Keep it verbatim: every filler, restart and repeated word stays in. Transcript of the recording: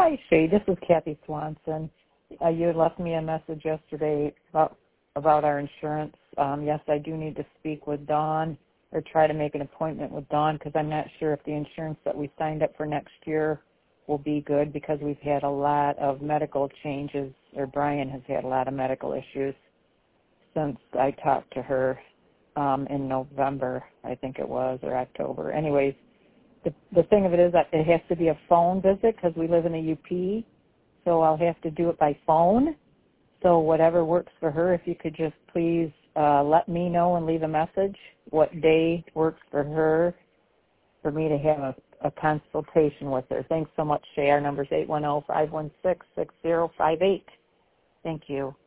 Hi, Shay. This is Kathy Swanson. Uh, you had left me a message yesterday about about our insurance. Um, yes, I do need to speak with Dawn or try to make an appointment with Dawn because I'm not sure if the insurance that we signed up for next year will be good because we've had a lot of medical changes, or Brian has had a lot of medical issues since I talked to her um, in November, I think it was, or October. Anyways, the, the thing of it is that it has to be a phone visit because we live in a U P, so I'll have to do it by phone. So whatever works for her, if you could just please uh, let me know and leave a message what day works for her for me to have a, a consultation with her. Thanks so much, Shay. Our number is eight one zero, five one six, six zero five eight. Thank you.